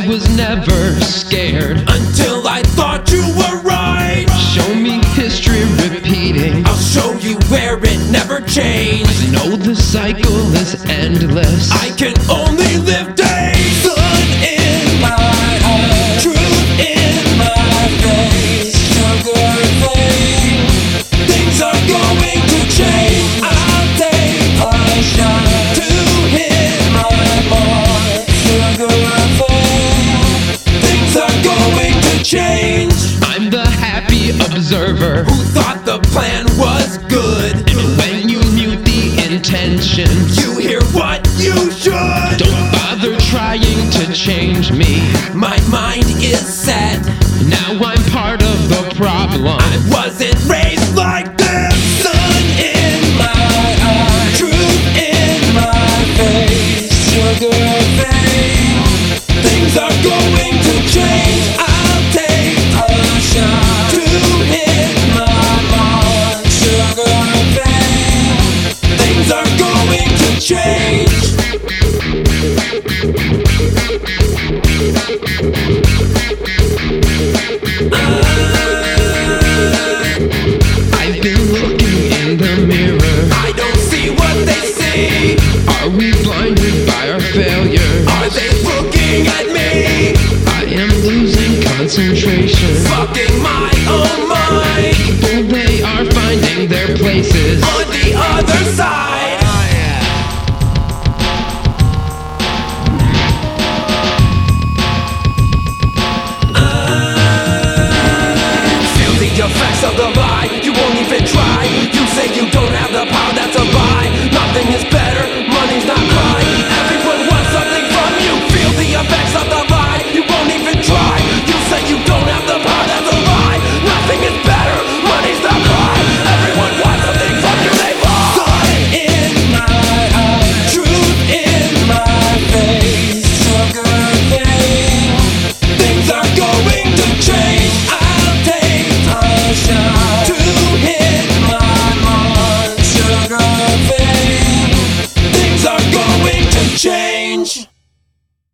was never scared until I thought you were right. Show me history repeating, I'll show you where it never changed. know the cycle is endless. I can only live days. Sun in my eyes, truth in my face, sugar fame. Things are going to change. I'll take a shot to hit my mark. Sugar fame. Things are going to change. I'm the happy observer Who thought the plan was good? and when you mute the intention, You hear what you should. don't bother trying to change me. My mind is set. Now I'm part of the problem. I wasn't raised like this. Sun in my eyes, truth in my face, sugar fame. Things are going to change. I'll take a shot to hit my mark. Sugar fame. Things are going to change. I've been looking in the mirror. I don't see what they see. Are we blinded by our failure? Are they looking at me? I am losing concentration. Fucking my own mind. People, they are finding their places.